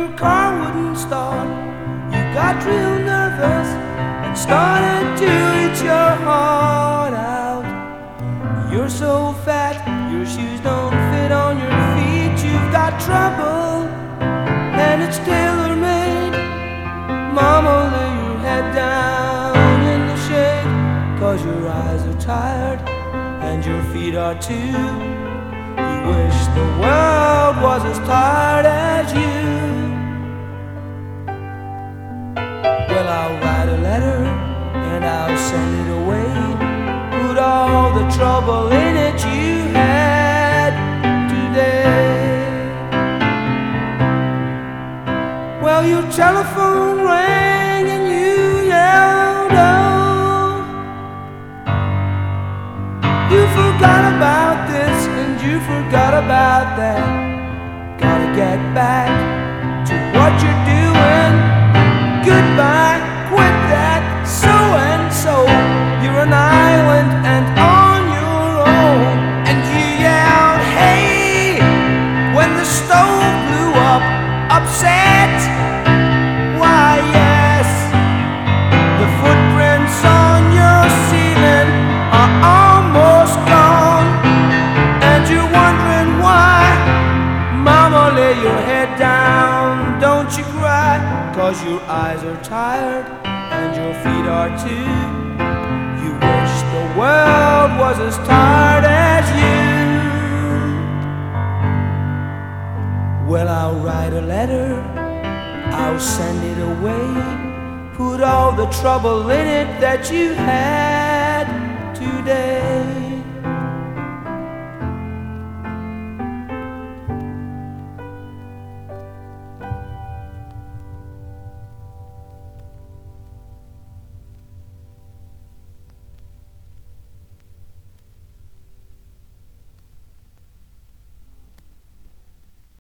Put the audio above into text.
your car wouldn't start. You got real nervous and started to eat your heart out. You're so fat, your shoes don't fit on your feet. You've got trouble and it's tailor-made. Mama, lay your head down in the shade, 'cause your eyes are tired and your feet are too. You wish the world was as tired as you. Well, I'll write a letter and I'll send it away. Put all the trouble in it you had today. Well, your telephone rang and you yelled, oh. You forgot about this and you forgot about that. Gotta get back to what you're doing. Goodbye, quit that, so and so. You're an island and on your own. And you yelled, hey, when the stove blew up, upset. Why, yes, the footprints on your ceiling are almost gone. And you're wondering why. Mama, lay your head down, don't you cry, 'cause your eyes are tired and your feet are too. You wish the world was as tired as you. Well, I'll write a letter, I'll send it away. Put all the trouble in it that you had today.